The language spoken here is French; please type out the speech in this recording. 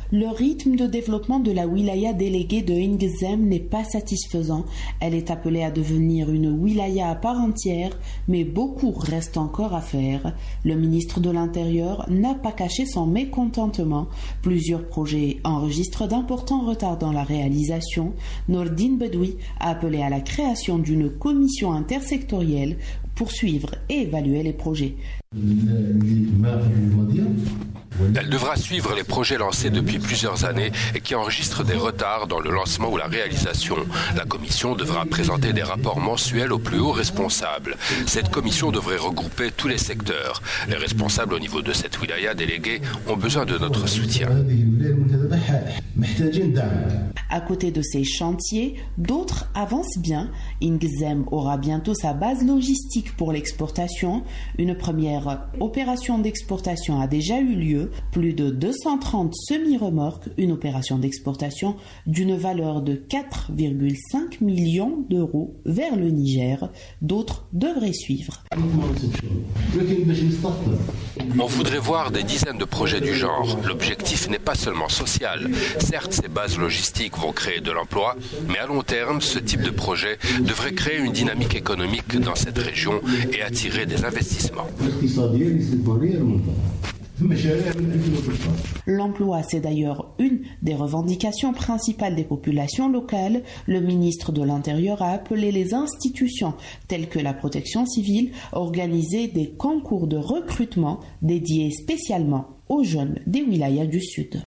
le rythme de développement de la wilaya déléguée de Ngzem n'est pas satisfaisant. Elle est appelée à devenir une wilaya à part entière, mais beaucoup reste encore à faire. Le ministre de l'Intérieur n'a pas caché son mécontentement. Plusieurs projets enregistrent d'importants retards dans la réalisation. Nordine Bedoui a appelé à la création d'une commission intersectorielle pour suivre et évaluer les projets. Elle devra suivre les projets lancés depuis plusieurs années et qui enregistrent des retards dans le lancement ou la réalisation. La commission devra présenter des rapports mensuels aux plus hauts responsables. Cette commission devrait regrouper tous les secteurs. Les responsables au niveau de cette wilaya déléguée ont besoin de notre soutien. À côté de ces chantiers, d'autres avancent bien. Ngzem aura bientôt sa base logistique pour l'exportation. Une première opération d'exportation a déjà eu lieu. Plus de 230 semi-remorques, une opération d'exportation d'une valeur de 4,5 millions d'euros vers le Niger. D'autres devraient suivre. On voudrait voir des dizaines de projets du genre. L'objectif n'est pas seulement social. Certes, ces bases logistiques vont créer de l'emploi, mais à long terme, ce type de projet devrait créer une dynamique économique dans cette région et attirer des investissements. L'emploi, c'est d'ailleurs une des revendications principales des populations locales. Le ministre de l'Intérieur a appelé les institutions telles que la protection civile à organiser des concours de recrutement dédiés spécialement aux jeunes des wilayas du Sud.